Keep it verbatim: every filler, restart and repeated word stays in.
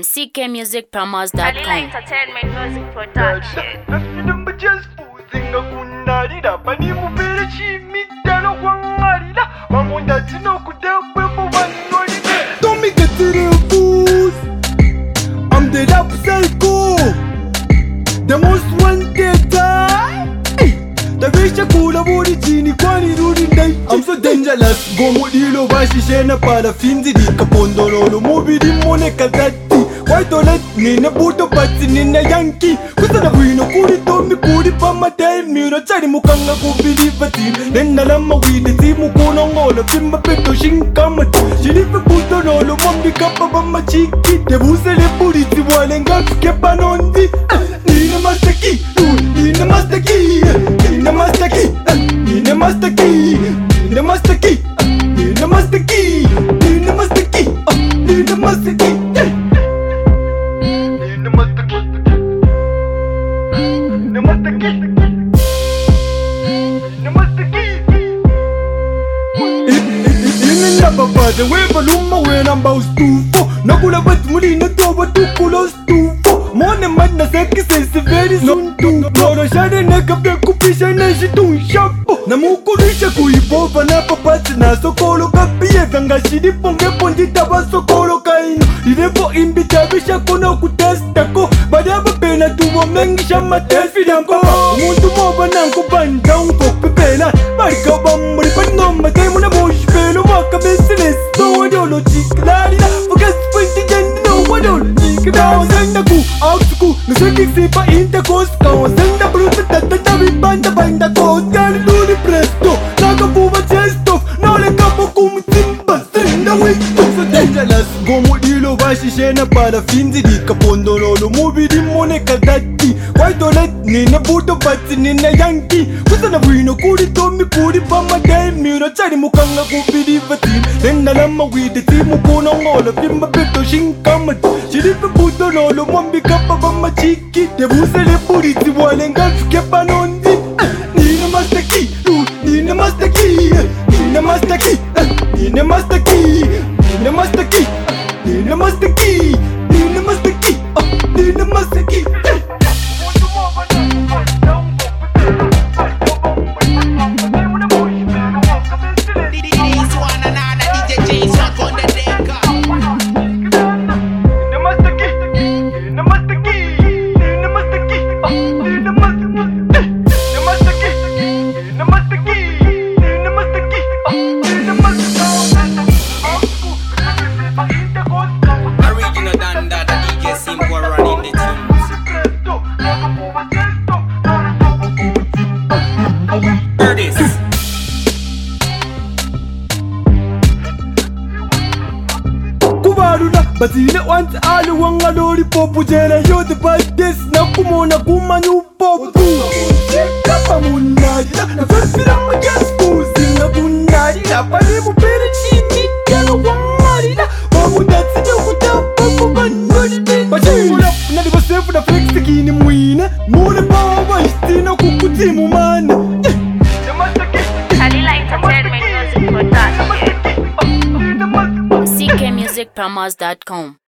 C K music promos dot com. Kalila Entertainment Music Production. Number just fooling a kunarida, Pani Mubera Chimitano Wangarida, Mamunda Tino could help people one. Don't make it to the booth. I'm the rap psycho, the most wanted guy. The Visha Kula Woody Chini Kwani Rudy Day. I'm so dangerous. Go Modilo Bashi Shena Pada Finzi Capondo, Mobi Monica Dati. Why don't let me in a boot of Patsy in a Yankee? Who's the Wino Kuri told me Kuri Pama Time, Miro Chari Mukanga Kubi Divati. Then Nalama with the Timu Kono, all of Timba Peto Shinkamat. She didn't put on all of Mombi Kappa Mama Chiki. The Busele Puriti while and got Kepan on the Nina Mastaki, Nina Mastaki, Nina Mastaki, Nina Mastaki, Nina Mastaki, Nina Mastaki, Nina Mastaki, Nina Mastaki. The way Baluma when I'm about to for Nakula but Mulina Toba too close to for Mone Madna Seki says very soon to Nora Shade neck of the Kupisha Nashi to shop Namukurisha Kuipo Panapa Patina Sokolo Kapia Gangashi Ponga Pondita Sokolo Kain Irepo Imbitabisha Kono Kutestako Badaba Pena to Mengisha Matefidanko Muntu Mobananko Bandown for Pepena Marka Bambri Panoma Temuna Bush Pelo Maka business no one don't cheek Larina Forget twenty no one don't cheek now send the coup out to coup the second sipa in the coast go send the brute that the Davi Banda Banda coast can do the presto Naga Puma chest off now let up cum timba send the way so dangerous go modilo Bashi Shena Pada Finzi Capondo no movie di Monica Dati why don't let Nina Buto Patsy in a Yankee who's the Wino Kuri told me Kuri Pama Time Miro Chari Mukanga Kubi Divati then Nalama with the Timu Kono all of Timba Peto Shinkamat she didn't put on all of Mombi Kappa Mama Chiki the Busele Puriti while and got Kepan on the Nina Mastaki, Nina Mastaki, Nina Mastaki, Nina Mastaki, Nina Mastaki, Nina Mastaki, Nina Mastaki, Nina Mastaki. But you don't want all the one I know the pop jena you the best this na kumona kuma new pop kapa munadi na fira ma just pushing na bunadi na pali mu pere chini ya wangari na babu that's no kuta pop banodi but you up na the best for the flex kini muina mure power istina kukuti mu man Kalila Entertainment Music Production. C K music promos dot com.